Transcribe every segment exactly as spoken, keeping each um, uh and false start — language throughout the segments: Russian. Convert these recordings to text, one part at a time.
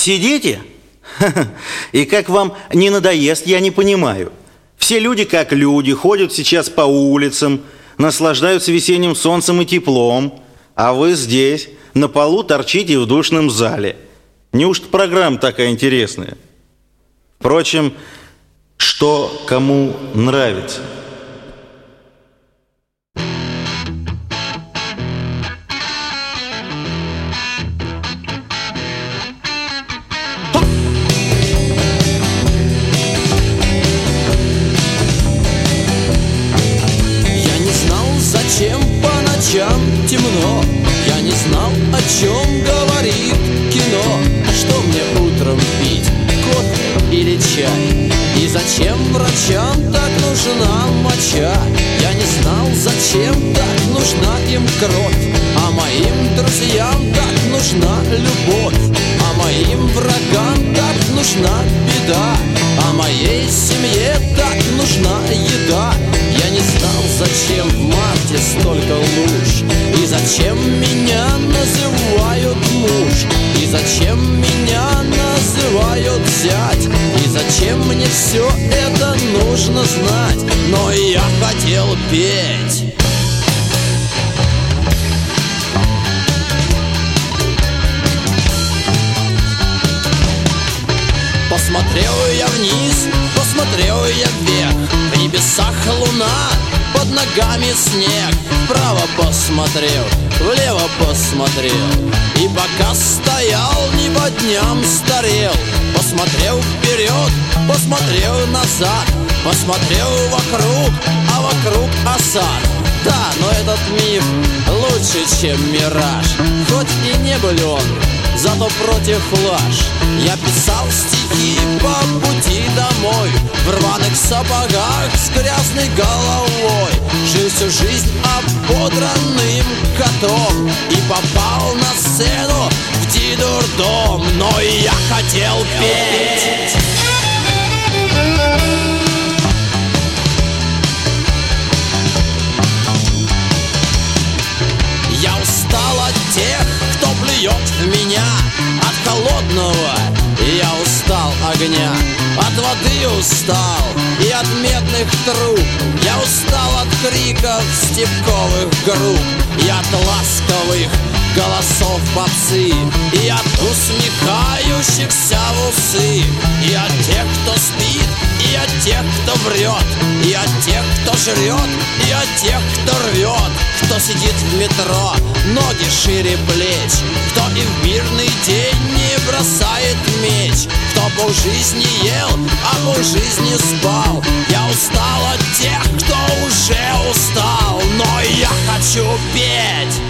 Сидите? И как вам не надоест, я не понимаю. Все люди как люди, ходят сейчас по улицам, наслаждаются весенним солнцем и теплом, а вы здесь, на полу, торчите в душном зале. Неужто программа такая интересная? Впрочем, что кому нравится. Зачем по ночам темно? Я не знал, о чем говорит кино. Что мне утром пить, кофе или чай? И зачем врачам так нужна моча? Я не знал, зачем так нужна им кровь. А моим друзьям так нужна любовь. А моим врагам так нужна беда. А моей семье так нужна еда. Я не знал, зачем в марте столько луж. И зачем меня называют муж. И зачем меня называют зять. И зачем мне все это нужно знать. Но я хотел петь. Посмотрел я вниз, посмотрел я вверх. В небесах луна, под ногами снег. Вправо посмотрел, влево посмотрел. И пока стоял, не по дням старел. Посмотрел вперед, посмотрел назад. Посмотрел вокруг, а вокруг осад. Да, но этот мир лучше, чем мираж. Хоть и не был он, зато против лаж. Я писал стихи по пути домой, в рваных сапогах с грязной головой. Жил всю жизнь ободранным котом и попал на сцену в дидурдом. Но я хотел петь. Я устал от тех, кто плюет в меня. От холодного я устал огня. От воды устал и от медных труб. Я устал от криков степковых групп. И от ласковых голосов попсы. И от усмехающихся в усы. И от тех, кто спит, и от тех, кто врет. И от тех, кто жрет, и от тех, кто рвет. Кто сидит в метро, ноги шире плеч. Кто и в мирный день не бросает меч. Кто полжизни ел, а полжизни спал. Я устал от тех, кто уже устал. Но я хочу петь.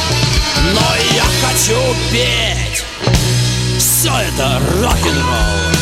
Хочу петь. Все это рок-н-ролл.